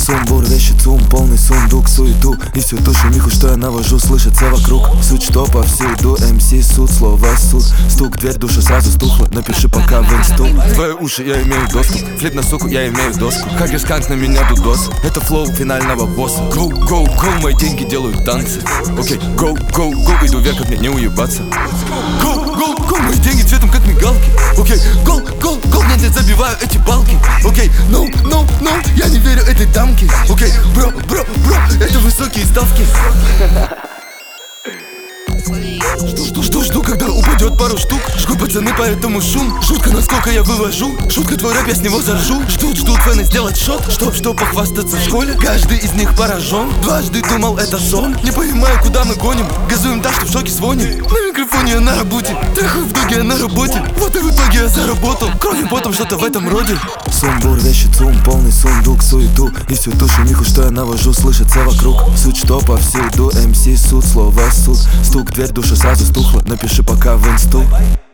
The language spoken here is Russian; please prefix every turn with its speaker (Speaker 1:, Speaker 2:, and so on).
Speaker 1: Сумбур, вещи, цум, полный сундук, суету и всю ту шумиху, что я навожу, слышится вокруг. Суть, что повсюду, МС, суд, слово, суд. Стук, дверь, душа сразу стухла, напиши пока в инсту. В твои уши я имею доступ, флип на суку, я имею доску. Как и сканк, на меня дудос, это флоу финального босса. Go, go, go, мои деньги делают танцы. Окей, go, go, go, иду вверх, от меня не уебаться. Go, go, go, мои деньги цветом как мигалки. Окей, go, go, go, я забиваю эти балки. Окей, no, no, no, я не верю этой дамке. Окей, бро, бро, бро, это высокие ставки. Жду, когда упадет пару штук. Жгут пацаны, поэтому шум. Жутко, насколько я вывожу. Шутка, твой рэп, я с него заржу. Ждут фэны сделать шот, чтоб похвастаться в школе. Каждый из них поражен. Дважды думал, это сон. Не понимаю, куда мы гоним. Газуем так, что в шоке звоним. На микрофоне я на работе. Трахаю в доге, я на работе. Вот и в итоге я заработал. Кровью потом что-то в этом роде. Сумбур, вещи, цум, полный сундук, суету и всю ту шумиху, что я навожу, слышится вокруг. Суть, что повсюду, МС, суд, слово, суд. Стук, дверь, душа сразу стухла, напиши пока в инсту.